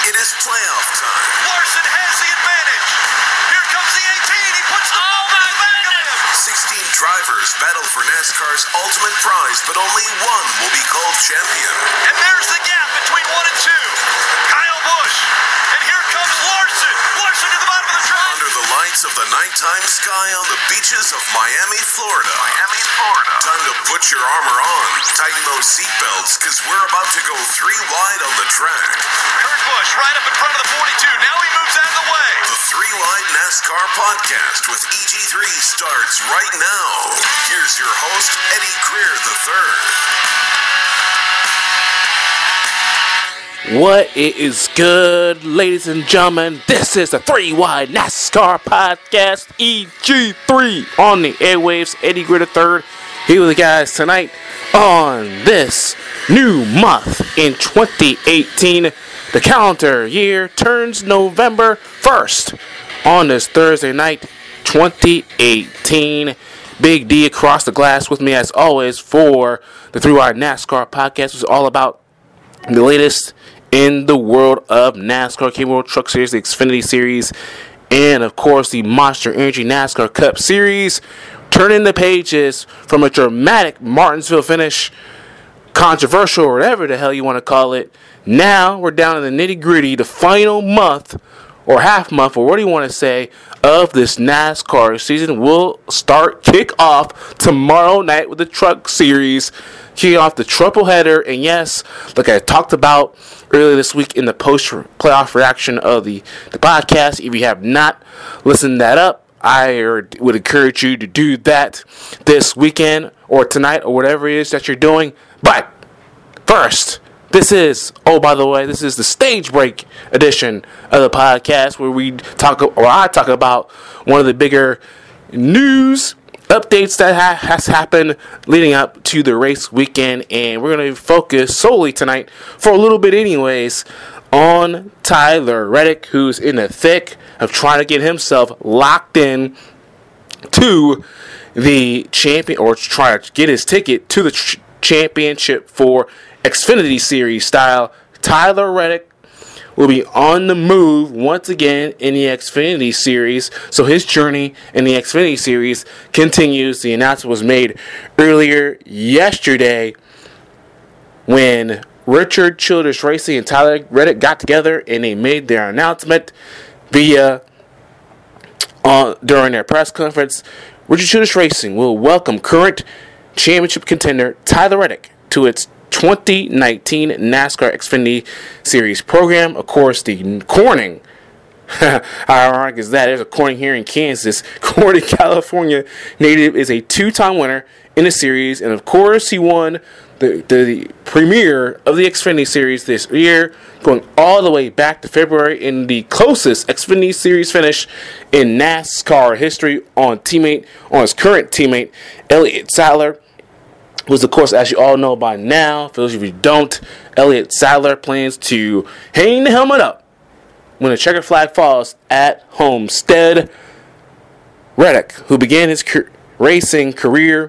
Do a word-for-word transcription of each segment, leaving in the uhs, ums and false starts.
It is playoff time. Larson has the advantage. Here comes the eighteen. He puts the ball in the back of him. sixteen drivers battle for NASCAR's ultimate prize, but only one will be called champion. And there's the gap between one and two. Kyle Busch. And here comes Larson. Larson to the bottom of the track. Under the lights of the nighttime sky on the beaches of Miami, Florida. Miami, Florida. Time to put your armor on. Tighten those seatbelts, because we're about to go three wide on the track. Kurt Busch right up in front of the forty-two. Now he moves out of the way. The Three Wide NASCAR podcast with E G three starts right now. Here's your host, Eddie Greer the third. What is good, ladies and gentlemen? This is the Three Wide NASCAR podcast, E G three on the airwaves. Eddie Greer the third here with the guys tonight on this new month in twenty eighteen. The calendar year turns November first on this Thursday night, twenty eighteen. Big D across the glass with me as always for the Three Wide NASCAR podcast, which is all about the latest in the world of NASCAR, King World Truck Series, the Xfinity Series, and of course the Monster Energy NASCAR Cup Series. Turning the pages from a dramatic Martinsville finish, controversial or whatever the hell you want to call it. Now we're down in the nitty gritty, the final month or half month, or what do you want to say, of this NASCAR season. Will start, kick off tomorrow night with the Truck Series, kicking off the triple header. And yes, like I talked about earlier this week in the post playoff reaction of the, the podcast, if you have not listened that up, I would encourage you to do that this weekend or tonight or whatever it is that you're doing. But first, this is, oh, by the way, this is the stage break edition of the podcast where we talk, or I talk about one of the bigger news updates that ha- has happened leading up to the race weekend. And we're going to focus solely tonight, for a little bit anyways, on Tyler Reddick, who's in the thick of trying to get himself locked in to the champion, or trying to get his ticket to the ch- championship for Xfinity Series style. Tyler Reddick will be on the move once again in the Xfinity Series. So his journey in the Xfinity Series continues. The announcement was made earlier yesterday when Richard Childress Racing and Tyler Reddick got together and they made their announcement via uh, during their press conference. Richard Childress Racing will welcome current championship contender Tyler Reddick to its twenty nineteen NASCAR Xfinity Series program. Of course, the Corning, how ironic is that? There's a Corning here in Kansas. Corning, California native is a two-time winner in the series, and of course, he won the, the, the premiere of the Xfinity Series this year, going all the way back to February in the closest Xfinity Series finish in NASCAR history on teammate on his current teammate Elliott Sadler, who's, of course, as you all know by now, for those of you who don't, Elliott Sadler plans to hang the helmet up when the checker flag falls at Homestead. Reddick, who began his ca- racing career,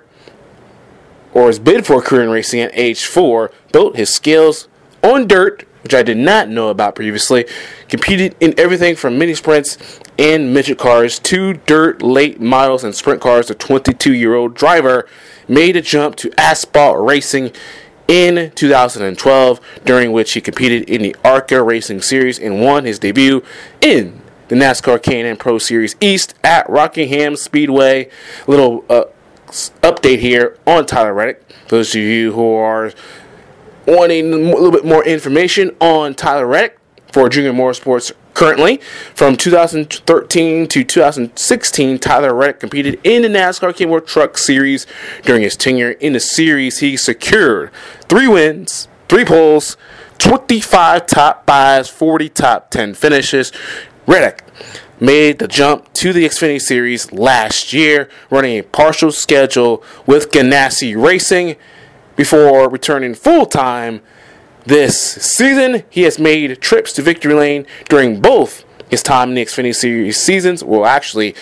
or his bid for a career in racing at age four, built his skills on dirt, which I did not know about previously, competed in everything from mini sprints and midget cars to dirt late models and sprint cars. The twenty-two-year-old driver made a jump to asphalt racing in two thousand twelve, during which he competed in the ARCA Racing Series and won his debut in the NASCAR K and N Pro Series East at Rockingham Speedway. Little uh, update here on Tyler Reddick. Those of you who are wanting a little bit more information on Tyler Reddick for Junior Motorsports currently, from two thousand thirteen to two thousand sixteen, Tyler Reddick competed in the NASCAR King World Truck Series. During his tenure in the series, he secured three wins, three poles, twenty-five top fives, forty top ten finishes. Reddick made the jump to the Xfinity Series last year, running a partial schedule with Ganassi Racing before returning full-time this season. He has made trips to Victory Lane during both his time in the Xfinity Series seasons. Well, actually,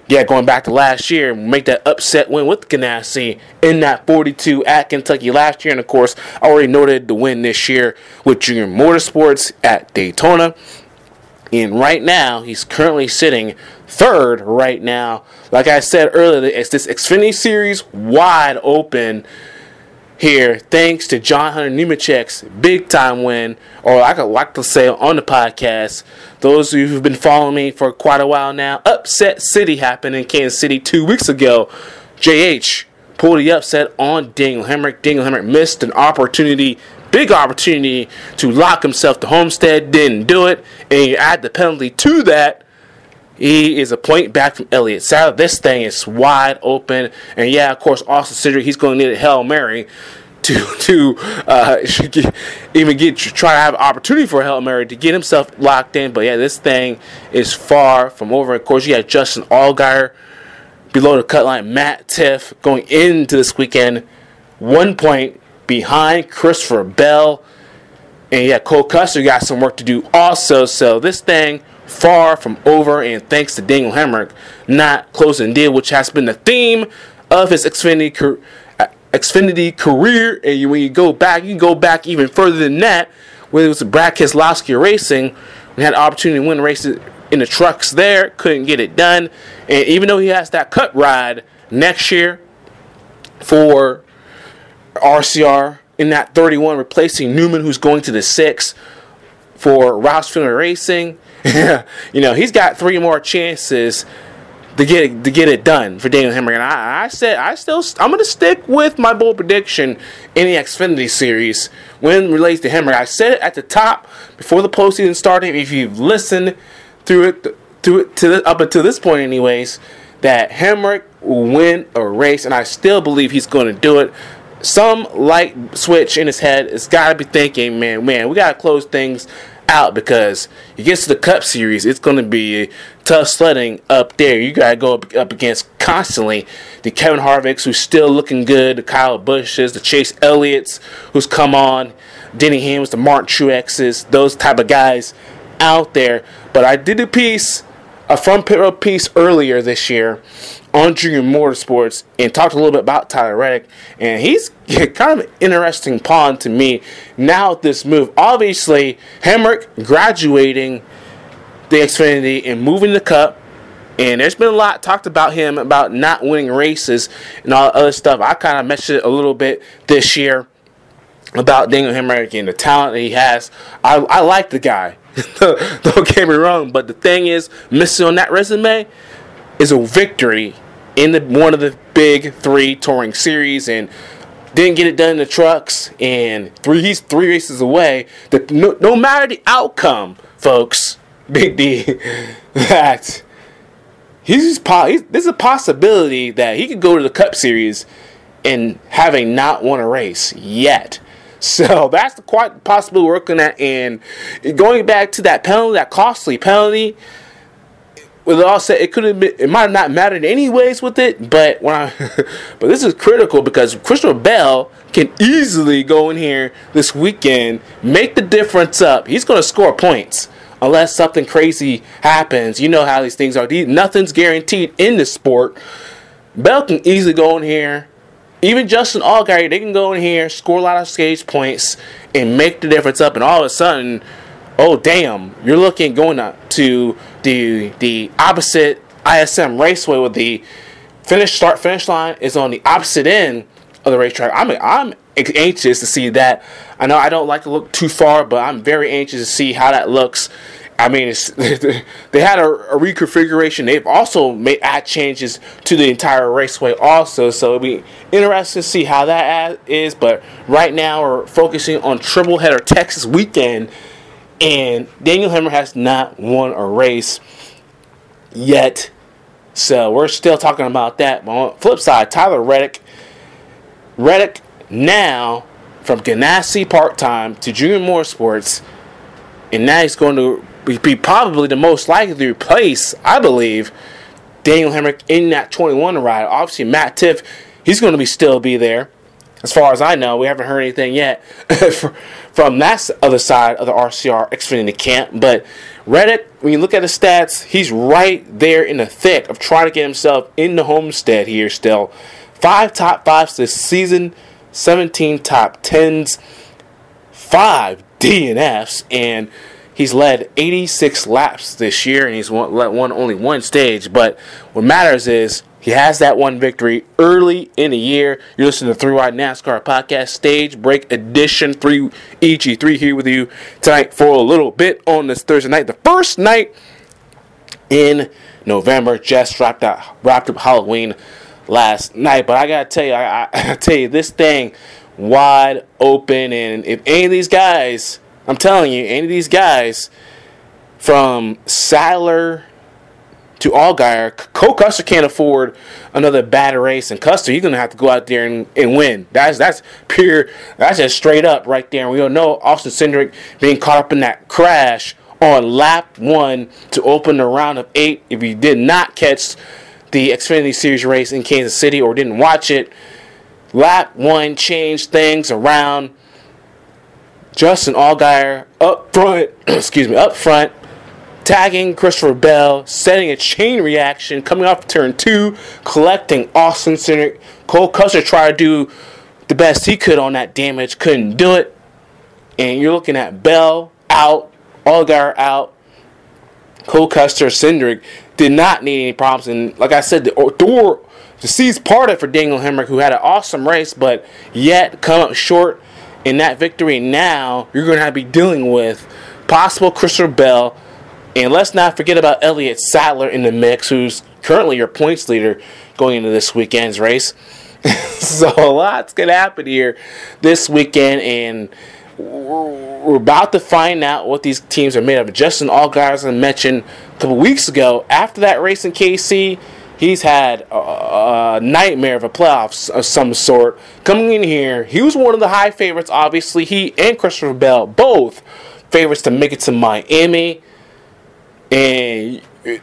yeah, going back to last year, make that upset win with Ganassi in that forty-two at Kentucky last year. And, of course, I already noted the win this year with Junior Motorsports at Daytona. And right now, he's currently sitting third right now. Like I said earlier, it's this Xfinity Series wide open here, thanks to John Hunter Nemechek's big-time win, or I could like to say on the podcast, those of you who've been following me for quite a while now, Upset City happened in Kansas City two weeks ago. J H pulled the upset on Daniel Hemric. Daniel Hemric missed an opportunity, big opportunity, to lock himself to Homestead, didn't do it, and you add the penalty to that, he is a point back from Elliott Sadler. This thing is wide open. And yeah, of course, Austin Cindric, he's going to need a Hail Mary to to uh, even get try to have an opportunity for a Hail Mary to get himself locked in. But yeah, this thing is far from over. Of course, you have Justin Allgaier below the cut line. Matt Tifft going into this weekend, one point behind Christopher Bell. And yeah, Cole Custer got some work to do also. So this thing far from over, and thanks to Daniel Hemric not closing the deal, which has been the theme of his Xfinity, Xfinity career. And when you go back, you can go back even further than that, when it was Brad Keselowski Racing. We had an opportunity to win races in the trucks there, couldn't get it done. And even though he has that cut ride next year for R C R in that thirty-one, replacing Newman, who's going to the six for Roush Fenway Racing, you know, he's got three more chances to get it, to get it done for Daniel Hemric. And I, I said, I still, I'm going to stick with my bold prediction in the Xfinity Series when it relates to Hemric. I said it at the top before the postseason started. If you've listened through it, through it to the, up until this point, anyways, that Hemric will win a race, and I still believe he's going to do it. Some light switch in his head has got to be thinking, man, man, we got to close things out, because you get to the Cup Series, it's going to be tough sledding up there. You got to go up, up against constantly the Kevin Harvicks, who's still looking good, the Kyle Busches, the Chase Elliott's, who's come on, Denny Hamlins, the Martin Truex's, those type of guys out there. But I did a piece, a front pit road piece earlier this year on Junior Motorsports, and talked a little bit about Tyler Reddick, and he's kind of an interesting pawn to me now with this move. Obviously, Hemric graduating the Xfinity and moving the Cup, and there's been a lot talked about him about not winning races and all other stuff. I kind of mentioned it a little bit this year about Daniel Hemric and the talent that he has. I, I like the guy. Don't get me wrong, but the thing is, missing on that resume is a victory in the one of the big three touring series, and didn't get it done in the trucks, and three he's three races away. The, no, no matter the outcome, folks, Big D, that he's, he's there's a possibility that he could go to the Cup Series and having not won a race yet. So that's the quite possibility we're looking at. And going back to that penalty, that costly penalty, with it all said, it could have been, it might have not mattered anyways with it, but when I, but this is critical because Christopher Bell can easily go in here this weekend, make the difference up. He's going to score points unless something crazy happens. You know how these things are. Nothing's guaranteed in this sport. Bell can easily go in here. Even Justin Allgaier, they can go in here, score a lot of stage points, and make the difference up. And all of a sudden, oh damn, you're looking going up to the the opposite I S M Raceway, with the finish start finish line is on the opposite end of the racetrack. I'm I'm anxious to see that. I know I don't like to look too far, but I'm very anxious to see how that looks. I mean, it's, they had a, a reconfiguration. They've also made add changes to the entire raceway also, so it'll be interesting to see how that is. But right now we're focusing on triple header Texas weekend, and Daniel Hemric has not won a race yet, so we're still talking about that. But on the flip side, Tyler Reddick, Reddick now from Ganassi part-time to Junior Motorsports, and now he's going to be probably the most likely to replace, I believe, Daniel Hemric in that twenty-one ride. Obviously, Matt Tifft, he's going to be still be there. as far as I know, we haven't heard anything yet from that other side of the R C R Xfinity camp. But Reddick, when you look at his stats, he's right there in the thick of trying to get himself in the Homestead here still. Five top fives this season, seventeen top tens, five D N Fs, and he's led eighty-six laps this year, and he's won, won only one stage. But what matters is he has that one victory early in the year. You're listening to Three Wide NASCAR Podcast Stage Break Edition three E G three here with you tonight for a little bit on this Thursday night. The first night in November. Just wrapped up, wrapped up Halloween last night. But I got to tell you, I, I, I tell you, this thing wide open. And if any of these guys, I'm telling you, any of these guys from Sadler to Allgaier, Cole Custer can't afford another bad race, and Custer, he's gonna have to go out there and, and win. That's that's pure. That's just straight up right there. And we all know Austin Cindric being caught up in that crash on lap one to open the round of eight. If you did not catch the Xfinity Series race in Kansas City or didn't watch it, lap one changed things around. Justin Allgaier up front, excuse me, up front, tagging Christopher Bell, setting a chain reaction, coming off turn two, collecting Austin Cindric. Cole Custer tried to do the best he could on that damage, couldn't do it. And you're looking at Bell out, Allgaier out, Cole Custer, Cindric did not need any problems. And like I said, the door, the seas parted for Daniel Hemric, who had an awesome race, but yet come up short in that victory. Now you're going to have to be dealing with possible Christopher Bell. And let's not forget about Elliott Sadler in the mix, who's currently your points leader going into this weekend's race. So a lot's going to happen here this weekend, and we're about to find out what these teams are made of. Justin Allgaier, as I mentioned a couple weeks ago, after that race in K C, he's had a, a nightmare of a playoff of some sort. Coming in here, he was one of the high favorites, obviously. He and Christopher Bell, both favorites to make it to Miami. And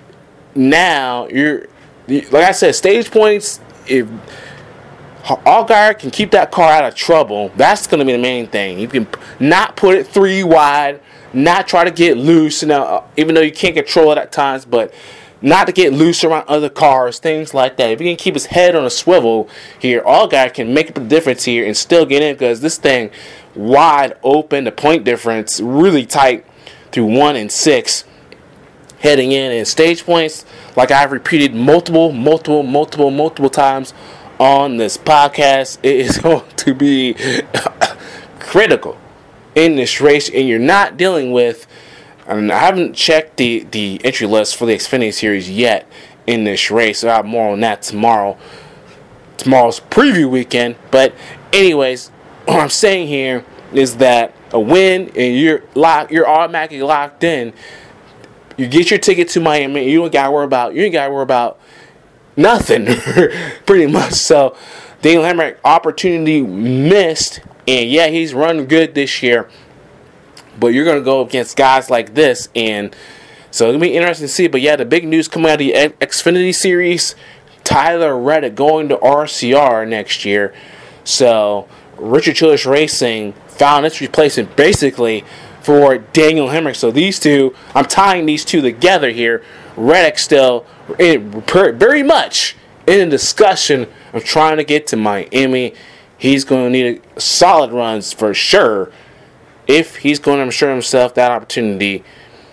now you're, like I said, stage points. If Allgaier can keep that car out of trouble, that's going to be the main thing. You can not put it three wide, not try to get loose. You know, even though you can't control it at times, but not to get loose around other cars, things like that. If he can keep his head on a swivel here, Allgaier can make up the difference here and still get in, because this thing wide open, the point difference really tight through one and six. Heading in and stage points, like I've repeated multiple, multiple, multiple, multiple times on this podcast, it is going to be critical in this race, and you're not dealing with, and I haven't checked the, the entry list for the Xfinity Series yet in this race, so I'll have more on that tomorrow, tomorrow's preview weekend. But anyways, what I'm saying here is that a win, and you're locked, you're automatically locked in. You get your ticket to Miami, you don't gotta worry about you ain't gotta worry about nothing, pretty much. So Daniel Hemric, opportunity missed, and yeah, he's run good this year, but you're gonna go against guys like this, and so it's gonna be interesting to see. But yeah, the big news coming out of the Xfinity Series: Tyler Reddick going to R C R next year. So Richard Childress Racing found its replacement basically for Daniel Hemric. So these two, I'm tying these two together here. Reddick still in, very much in a discussion of trying to get to Miami. He's going to need a solid runs for sure if he's going to ensure himself that opportunity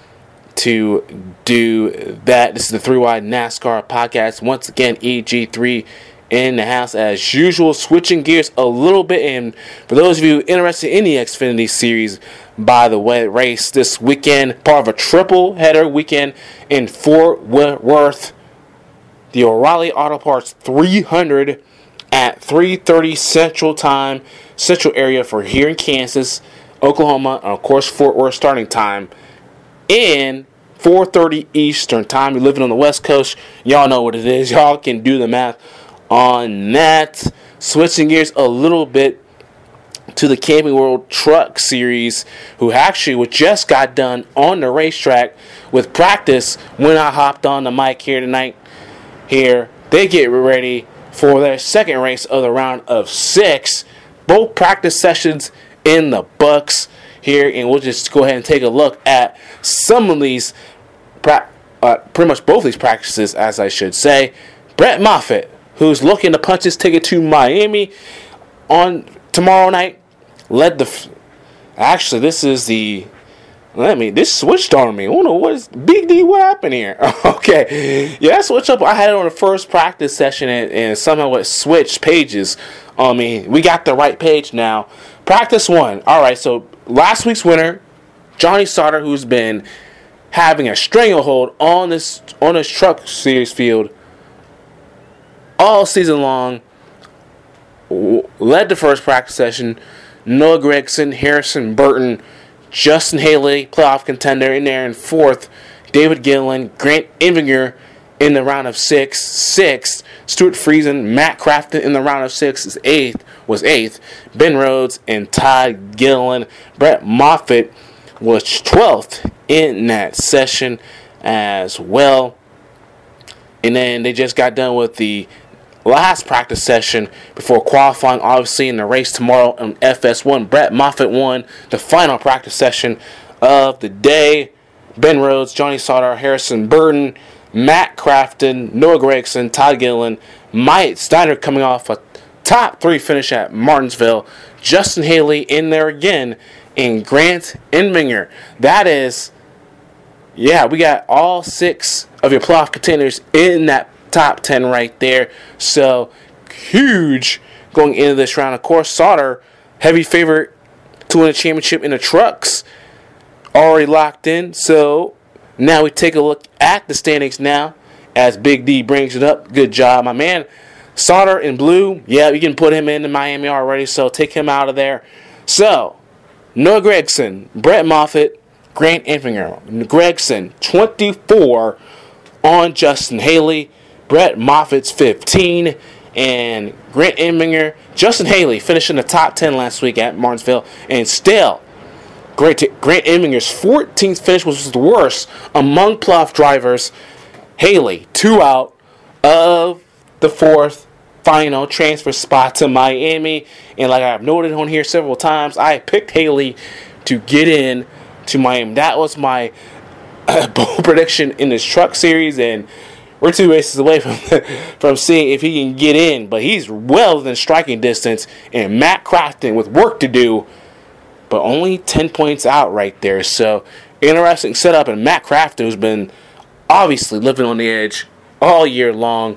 to do that. This is the Three Wide NASCAR Podcast. Once again, E G three in the house as usual, switching gears a little bit. And for those of you interested in the Xfinity Series, by the way, race this weekend, part of a triple header weekend in Fort Worth, the O'Reilly Auto Parts three hundred at three thirty Central Time, Central area for here in Kansas, Oklahoma, and of course Fort Worth starting time in four thirty Eastern Time. You're living on the West Coast, y'all know what it is. Y'all can do the math on that. Switching gears a little bit to the Camping World Truck Series, who actually just got done on the racetrack with practice when I hopped on the mic here tonight. Here, they get ready for their second race of the round of six. both practice sessions in the books here, and we'll just go ahead and take a look at some of these, pra- uh, pretty much both these practices, as I should say. Brett Moffitt, who's looking to punch his ticket to Miami on tomorrow night, led the. F- Actually, this is the. Let me. This switched on me. I don't know what is Big D. What happened here? Okay, yeah, that switch up. I had it on the first practice session, and, and somehow it switched pages on me. We got the right page now. Practice one. All right. So last week's winner, Johnny Sauter, who's been having a stranglehold on this on this Truck Series field all season long, led the first practice session. Noah Gragson, Harrison Burton, Justin Haley, playoff contender in there in fourth. David Gilliland, Grant Envinger in the round of six, sixth. Stuart Friesen, Matt Crafton in the round of six is eighth, was eighth. Ben Rhodes and Todd Gilliland. Brett Moffitt was twelfth in that session as well. And then they just got done with the last practice session before qualifying, obviously, in the race tomorrow on F S one. Brett Moffitt won the final practice session of the day. Ben Rhodes, Johnny Sauter, Harrison Burton, Matt Crafton, Noah Gragson, Todd Gilliland, Mike Steiner coming off a top three finish at Martinsville. Justin Haley in there again, and Grant Envinger. That is, yeah, we got all six of your playoff contenders in that top ten right there. So huge going into this round. Of course, Sauter, heavy favorite to win a championship in the trucks, already locked in. So now we take a look at the standings now as Big D brings it up. Good job, my man. Sauter in blue, yeah, you can put him into Miami already, so take him out of there. So Noah Gragson, Brett Moffitt, Grant Enfinger. Gragson twenty-four on Justin Haley. Brett Moffitt's fifteen, and Grant Enfinger, Justin Haley finished in the top ten last week at Martinsville, and still, Grant, Grant Enfinger's fourteenth finish was the worst among playoff drivers. Haley, two out of the fourth final transfer spot to Miami, and like I've noted on here several times, I picked Haley to get in to Miami. That was my uh, bold prediction in this Truck Series, and we're two races away from from seeing if he can get in, but he's well within striking distance. And Matt Crafton with work to do, but only ten points out right there. So interesting setup. And Matt Crafton, who's been obviously living on the edge all year long,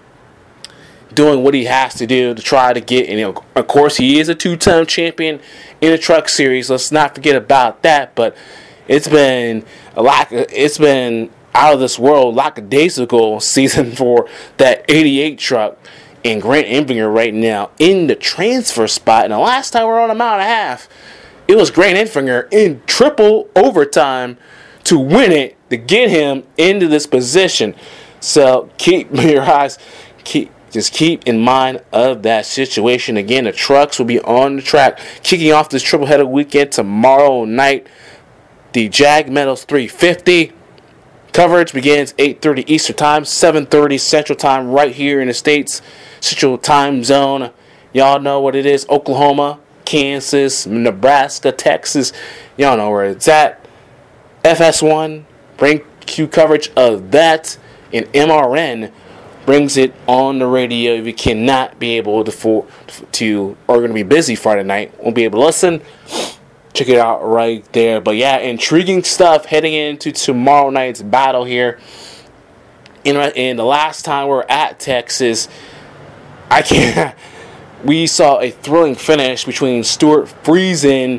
doing what he has to do to try to get. And you know, of course, he is a two-time champion in the Truck Series. Let's not forget about that. But it's been a lot. It's been out of this world, lackadaisical season for that eighty-eight truck, and Grant Enfinger right now in the transfer spot. And the last time we were on a mile and a half, it was Grant Enfinger in triple overtime to win it, to get him into this position. So keep your eyes, keep just keep in mind of that situation. Again, the trucks will be on the track, kicking off this triple header weekend tomorrow night. The Jag Metals three fifty. Coverage begins eight thirty Eastern Time, seven thirty Central Time, right here in the States Central Time Zone. Y'all know what it is. Oklahoma, Kansas, Nebraska, Texas. Y'all know where it's at. F S one, bring you coverage of that. And M R N brings it on the radio. If you cannot be able to, for, to or going to be busy Friday night, won't be able to listen, check it out right there. But yeah, intriguing stuff heading into tomorrow night's battle here. In, in the last time we were at Texas, I can't. We saw a thrilling finish between Stuart Friesen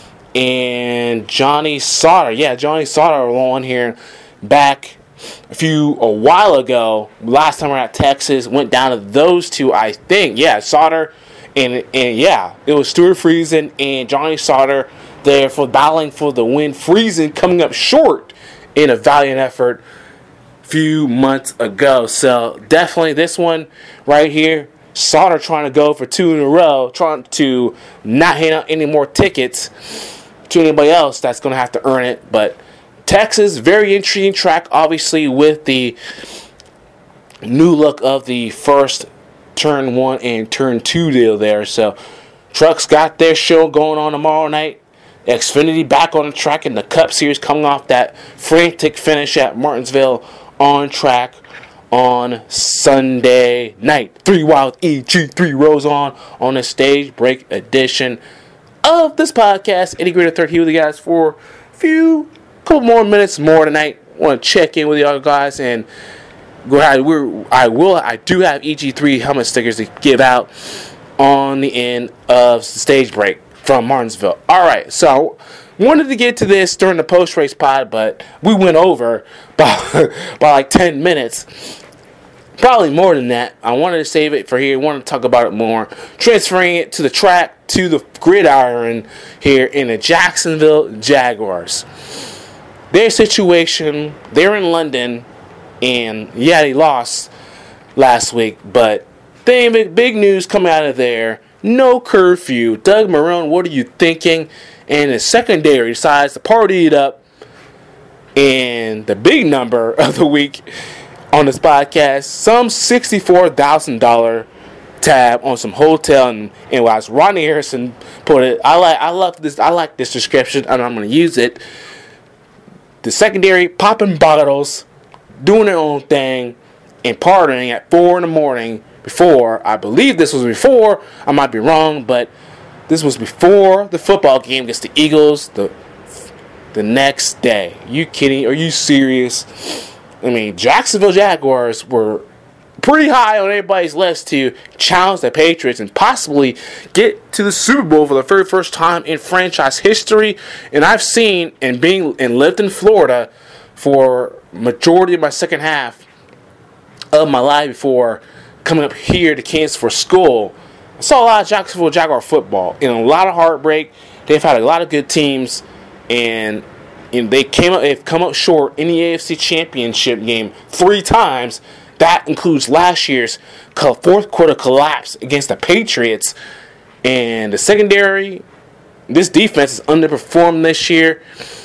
and Johnny Sauter. Yeah, Johnny Sauter won here back a few a while ago. Last time we were at Texas, went down to those two, I think. Yeah, Sauter and and yeah, it was Stuart Friesen and Johnny Sauter there for battling for the win. Friesen coming up short in a valiant effort a few months ago. So definitely this one right here, Sauter trying to go for two in a row, trying to not hand out any more tickets to anybody else that's going to have to earn it. But Texas, very intriguing track, obviously, with the new look of the first turn one and turn two deal there. So Trucks got their show going on tomorrow night. Xfinity back on the track in the Cup Series, coming off that frantic finish at Martinsville, on track on Sunday night. Three Wild E G three rolls on on the stage break edition of this podcast. Eddie Gritter third here with you guys for a few, couple more minutes more tonight. Want to check in with y'all guys, and we're, I will, I do have E G three helmet stickers to give out on the end of the stage break from Martinsville. All right, so wanted to get to this during the post-race pod, but we went over by, by like ten minutes. Probably more than that. I wanted to save it for here. I wanted to talk about it more. Transferring it to the track, to the gridiron here in the Jacksonville Jaguars. Their situation, they're in London, and yeah, they lost last week, but big, big news coming out of there. No curfew. Doug Marrone, what are you thinking? And the secondary decides to party it up. And the big number of the week on this podcast, some sixty-four thousand dollars tab on some hotel, and, and as Ronnie Harrison put it, I like I love this I like this description, and I'm gonna use it. The secondary popping bottles, doing their own thing, and partying at four in the morning before, I believe this was before, I might be wrong, but this was before the football game against the Eagles the the next day. You kidding? Are you serious? I mean, Jacksonville Jaguars were pretty high on everybody's list to challenge the Patriots and possibly get to the Super Bowl for the very first time in franchise history. And I've seen and being and lived in Florida for majority of my second half of my life before coming up here to Kansas for school. I saw a lot of Jacksonville Jaguar football and a lot of heartbreak. They've had a lot of good teams, and and they came up. They've come up short in the A F C Championship game three times. That includes last year's fourth quarter collapse against the Patriots. And the secondary, this defense has underperformed this year,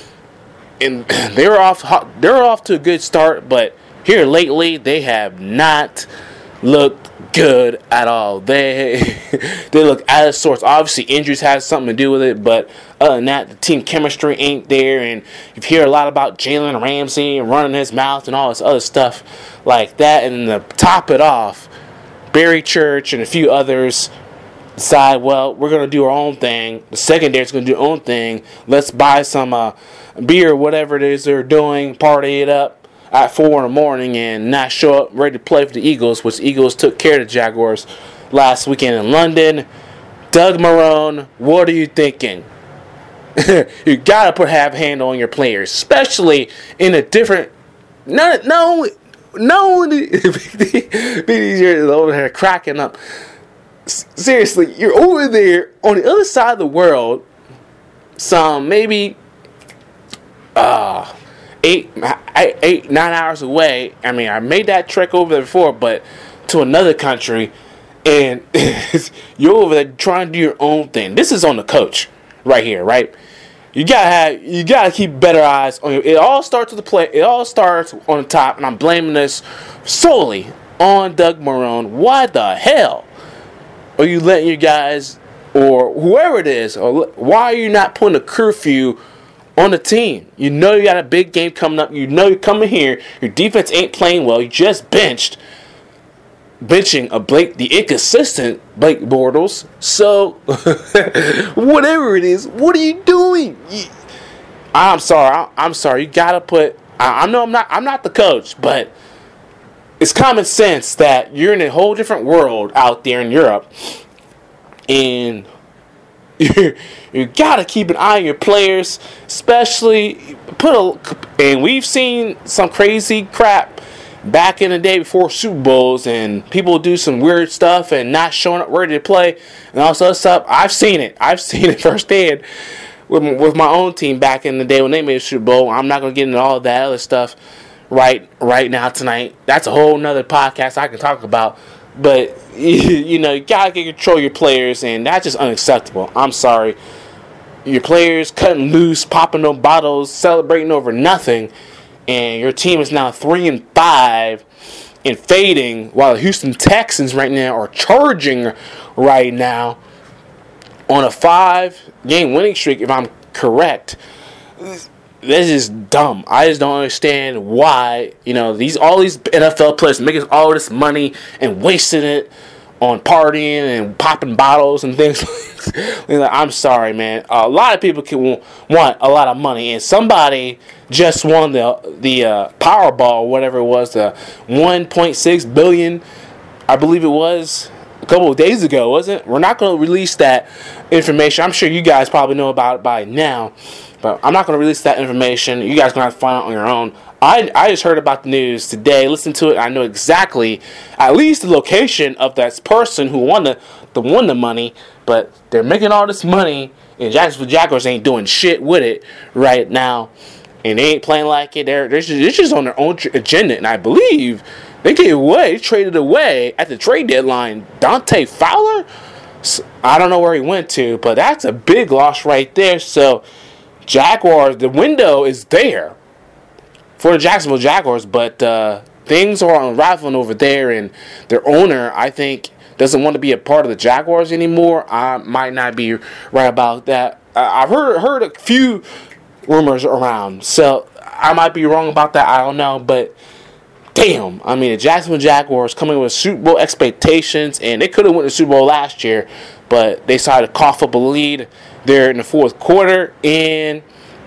and they're off. They're off to a good start, but here lately they have not looked good at all. They they look out of sorts. Obviously, injuries had something to do with it, but other than that, the team chemistry ain't there. And you hear a lot about Jalen Ramsey and running his mouth and all this other stuff like that. And to top it off, Barry Church and a few others decide, well, we're going to do our own thing. The secondary's going to do their own thing. Let's buy some uh, beer, whatever it is they're doing, party it up at four in the morning and not show up ready to play for the Eagles, which the Eagles took care of the Jaguars last weekend in London. Doug Marrone, what are you thinking? You gotta put have a hand on your players, especially in a different. No, no, no. You're over here cracking up. Seriously, you're over there on the other side of the world. Some maybe. Uh, Eight, eight, nine hours away. I mean, I made that trek over there before, but to another country, and you're over there trying to do your own thing. This is on the coach right here, right? You gotta have, you gotta keep better eyes on you. It all starts with the play. It all starts on the top, and I'm blaming this solely on Doug Marrone. Why the hell are you letting your guys, or whoever it is, or why are you not putting a curfew on the team? You know you got a big game coming up. You know you're coming here. Your defense ain't playing well. You just benched, benching a Blake, the inconsistent Blake Bortles. So whatever it is, what are you doing? You, I'm sorry. I'm sorry. You gotta put. I, I know I'm not. I'm not the coach, but it's common sense that you're in a whole different world out there in Europe, and You, you gotta keep an eye on your players, especially put a. And we've seen some crazy crap back in the day before Super Bowls, and people do some weird stuff and not showing up ready to play, and all this other stuff. I've seen it. I've seen it firsthand with with my own team back in the day when they made a Super Bowl. I'm not gonna get into all that other stuff right right now tonight. That's a whole nother podcast I can talk about. But, you know, you got to control your players, and that's just unacceptable. I'm sorry. Your players cutting loose, popping no bottles, celebrating over nothing, and your team is now three and five and fading, while the Houston Texans right now are charging right now. on a five-game winning streak, if I'm correct. This is dumb. I just don't understand why, you know, these all these N F L players making all this money and wasting it on partying and popping bottles and things. Like, I'm sorry, man. A lot of people can want a lot of money, and somebody just won the the uh, Powerball, whatever it was, the one point six billion, I believe it was, a couple of days ago, wasn't it? We're not going to release that information. I'm sure you guys probably know about it by now. But I'm not going to release that information. You guys are going to have to find out on your own. I I just heard about the news today. Listened to it. I know exactly, at least the location of that person who won the, the won the money. But they're making all this money, and Jacksonville Jaguars ain't doing shit with it right now. And they ain't playing like it. They're, they're, just, they're just on their own agenda. And I believe they gave away, they traded away at the trade deadline, Dante Fowler. So, I don't know where he went to, but that's a big loss right there. So Jaguars, the window is there for the Jacksonville Jaguars, but uh, things are unraveling over there, and their owner, I think, doesn't want to be a part of the Jaguars anymore. I might not be right about that. I've heard heard a few rumors around, so I might be wrong about that. I don't know, but damn, I mean, the Jacksonville Jaguars coming with Super Bowl expectations, and they could have won the Super Bowl last year, but they decided to cough up a lead there in the fourth quarter, and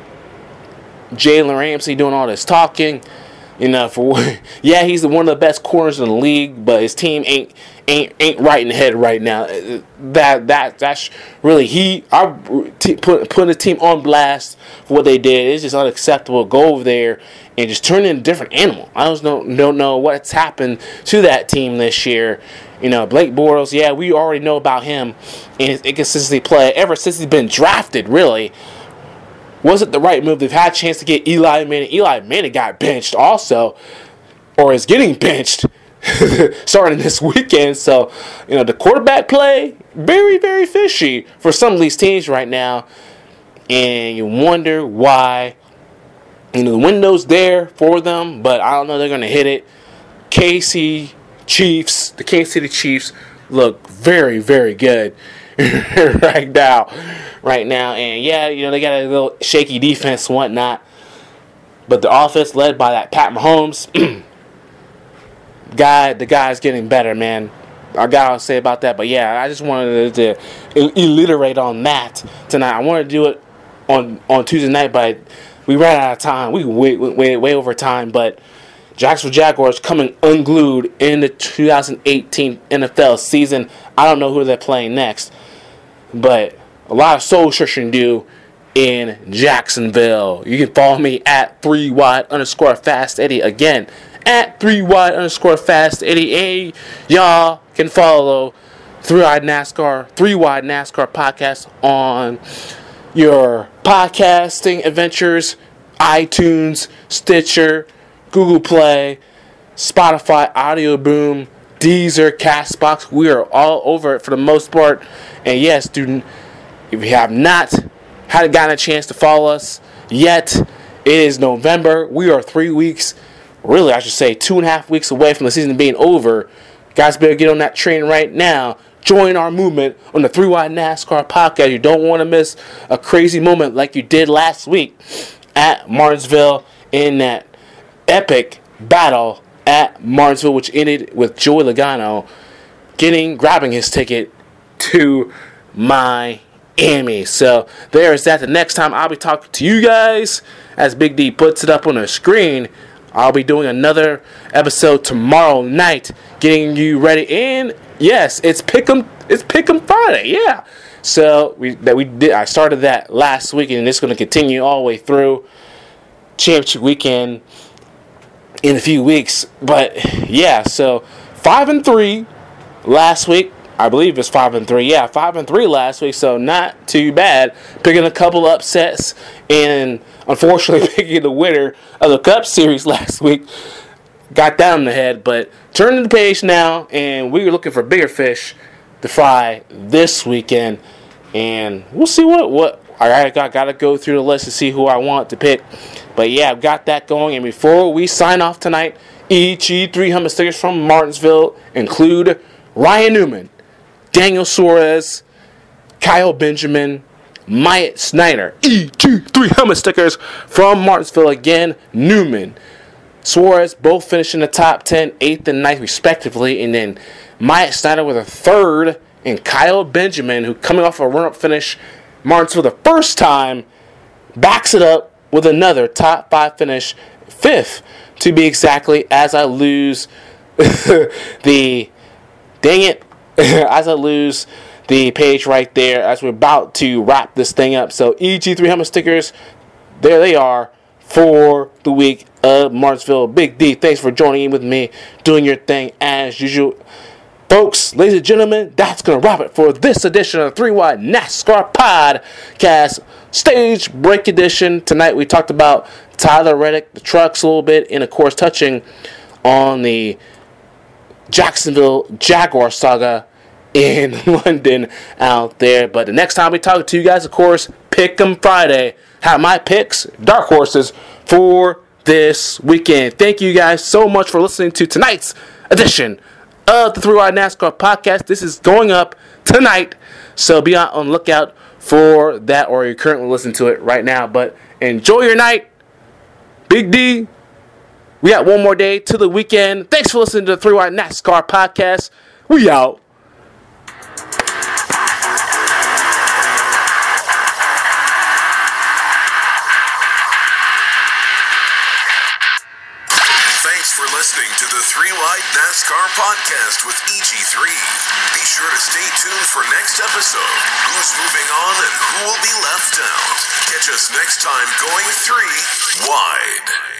Jalen Ramsey doing all this talking, you know, for yeah, he's the, one of the best corners in the league, but his team ain't ain't ain't right in the head right now. That that that's really he. I t- put putting the team on blast for what they did. It's just unacceptable. Go over there and just turn into a different animal. I just don't don't know what's happened to that team this year. You know, Blake Bortles, yeah, we already know about him and his inconsistent play ever since he's been drafted, really. Was it the right move? They've had a chance to get Eli Manning. Eli Manning got benched also, or is getting benched starting this weekend. So, you know, the quarterback play, very, very fishy for some of these teams right now. And you wonder why. You know, the window's there for them, but I don't know they're going to hit it. K C Chiefs, the Kansas City Chiefs look very, very good right now. Right now, and yeah, you know, they got a little shaky defense and whatnot. But the offense led by that Pat Mahomes, guy, the guy's getting better, man. I got to say about that. But yeah, I just wanted to, to alliterate on that tonight. I wanted to do it on, on Tuesday night, but we ran out of time. We way, way, way over time, but Jacksonville Jaguars coming unglued in the two thousand eighteen N F L season. I don't know who they're playing next, but a lot of soul searching to do in Jacksonville. You can follow me at three wide underscore fast Eddie. Again, at three wide underscore fast Eddie. And y'all can follow three wide NASCAR, three wide NASCAR podcast on your podcasting adventures, iTunes, Stitcher, Google Play, Spotify, Audio Boom, Deezer, Castbox. We are all over it for the most part. And yes, student, if you have not had gotten a chance to follow us yet, it is November. We are three weeks, really I should say two and a half weeks away from the season being over. Guys better get on that train right now. Join our movement on the three wide NASCAR podcast. You don't want to miss a crazy moment like you did last week at Martinsville in that epic battle at Martinsville, which ended with Joey Logano getting, grabbing his ticket to Miami. So there is that. The next time I'll be talking to you guys, as Big D puts it up on the screen, I'll be doing another episode tomorrow night, getting you ready. And yes, it's Pick'em. It's Pick'em Friday. Yeah. So we that we did. I started that last week, and it's going to continue all the way through championship weekend in a few weeks. But yeah, so five and three last week. I believe it's five and three. Yeah, five and three last week, so not too bad. Picking a couple upsets and unfortunately picking the winner of the Cup Series last week. Got that in the head, but turning the page now, and we're looking for bigger fish to fry this weekend. And we'll see what what I got. Got to go through the list to see who I want to pick. But yeah, I've got that going. And before we sign off tonight, E G three hundred stickers from Martinsville include Ryan Newman, Daniel Suarez, Kyle Benjamin, Myatt Snyder, E G three helmet stickers from Martinsville again, Newman, Suarez both finished in the top ten, eighth and ninth respectively, and then Myatt Snyder with a third, and Kyle Benjamin, who coming off a run-up finish, Martinsville the first time, backs it up with another top five finish, fifth to be exactly, as I lose the, dang it, as I lose the page right there as we're about to wrap this thing up. So E G three helmet stickers, there they are for the week of Martinsville. Big D, thanks for joining in with me, doing your thing as usual. Folks, ladies and gentlemen, that's going to wrap it for this edition of the three wide NASCAR Podcast Stage Break Edition. Tonight we talked about Tyler Reddick, the trucks a little bit, and of course touching on the Jacksonville Jaguar saga in London out there. But the next time we talk to you guys, of course, Pick'em Friday. Have my picks, dark horses, for this weekend. Thank you guys so much for listening to tonight's edition of the three wide NASCAR Podcast. This is going up tonight, so be on the lookout for that, or you're currently listening to it right now. But enjoy your night. Big D, we got one more day to the weekend. Thanks for listening to the three wide NASCAR Podcast. We out. Listening to the three wide NASCAR Podcast with E G three. Be sure to stay tuned for next episode. Who's moving on and who will be left out? Catch us next time going three wide.